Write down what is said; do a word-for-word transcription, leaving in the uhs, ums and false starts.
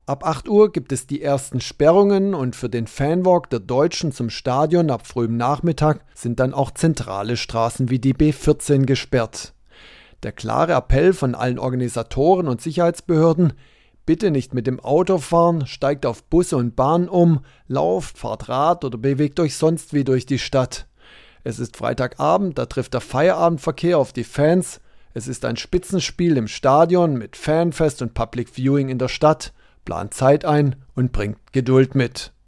Ab acht Uhr gibt es die ersten Sperrungen und für den Fanwalk der Deutschen zum Stadion ab frühem Nachmittag sind dann auch zentrale Straßen wie die B vierzehn gesperrt. Der klare Appell von allen Organisatoren und Sicherheitsbehörden: Bitte nicht mit dem Auto fahren, steigt auf Busse und Bahnen um, lauft, fahrt Rad oder bewegt euch sonst wie durch die Stadt. Es ist Freitagabend, da trifft der Feierabendverkehr auf die Fans. Es ist ein Spitzenspiel im Stadion mit Fanfest und Public Viewing in der Stadt. Plant Zeit ein und bringt Geduld mit.